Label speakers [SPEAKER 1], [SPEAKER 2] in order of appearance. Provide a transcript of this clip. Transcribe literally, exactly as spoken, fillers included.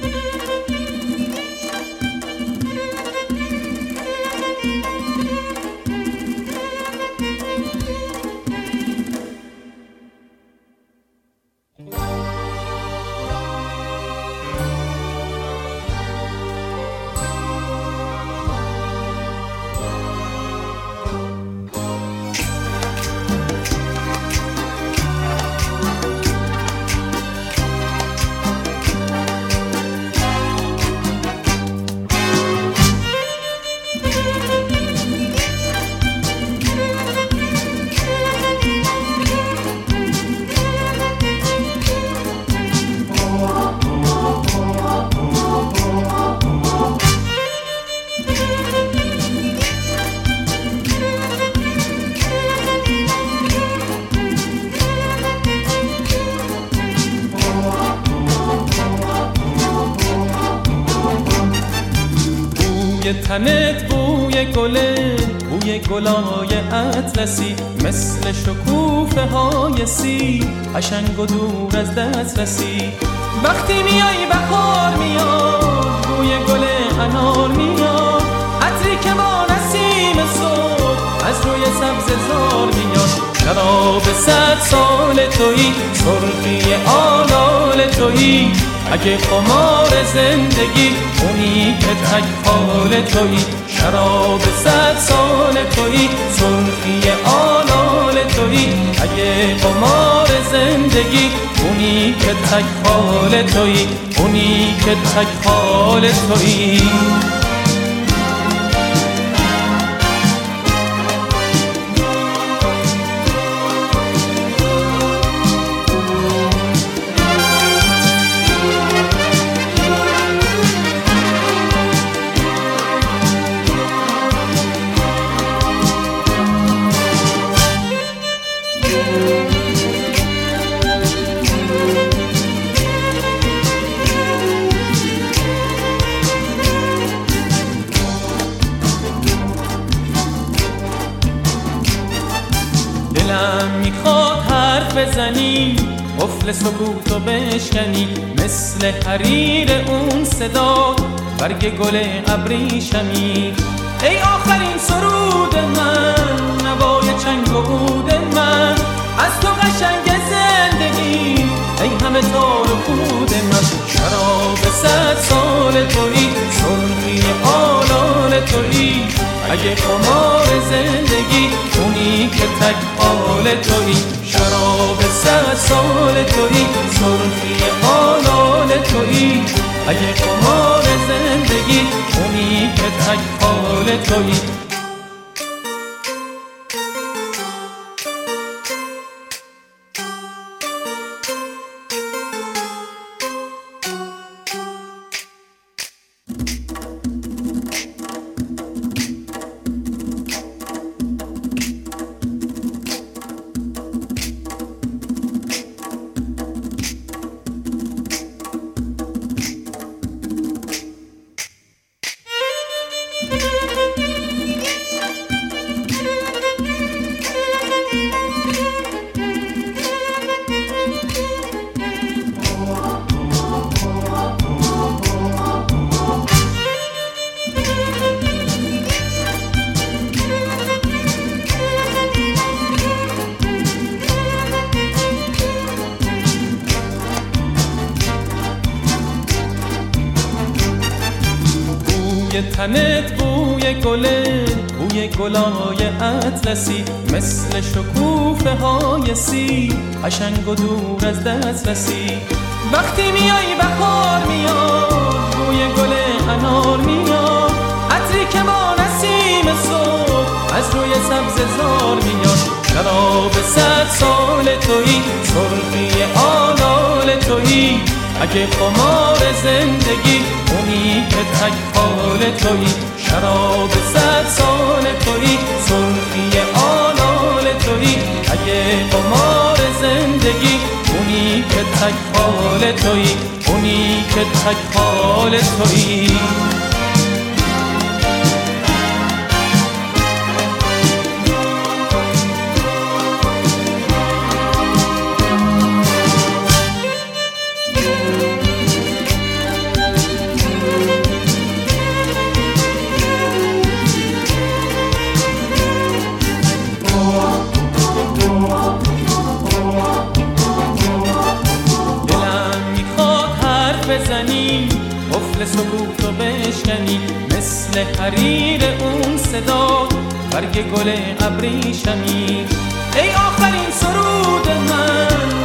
[SPEAKER 1] تنت بوی گله، بوی گلای اطلسی، مثل شکوفه های سی، قشنگ و دور از دست رسی. وقتی میای بهار میاد، بوی گل انار میاد، عطری که با نسیم صبح از روی سبز زار میاد. شراب صد سال تویی، سرخی آلال تویی، اگه قمار زندگی اونی که تک حال تویی. شراب صد سال تویی، سرخی آلال تویی، اگه قمار زندگی اونی که تک حال تویی، اونی که تک حال تویی. دلم میخواد حرف بزنی، قفل سکوتو بشکنی، مثل حریر اون صدا برگ گل ابریشمی. ای آخرین سرود من، نوای چنگ و عود من، از تو قشنگ زندگی، ای همه تار و پود من. شراب صد سال تویی، سرخی آلال تویی، اگه قمار زندگی اونی که تک حال تویی. شراب صد سال تویی، سرخی آلال تویی، اگه قمار زندگی اونی که تک حال تویی. بوی تنت بوی گله، بوی گلای اطلسی، مثل شکوفه های سی، قشنگ و دور از دست رسی. وقتی میای بهار میاد، بوی گل انار میاد، عطری که با نسیم صبح از روی سبز زار میاد. شراب صد سال تویی، سرخی آلال تویی، اگه قمار زندگی اونی که تک حال تویی. شراب صد سال تویی، سرخی آلال تویی، اگه قمار زندگی اونی که تک حال تویی، اونی که تک حال تویی. بزنی، قفل سکوت رو بشکنی، مثل حریر اون صدا برگ گل ابریشمی. ای آخرین سرود من،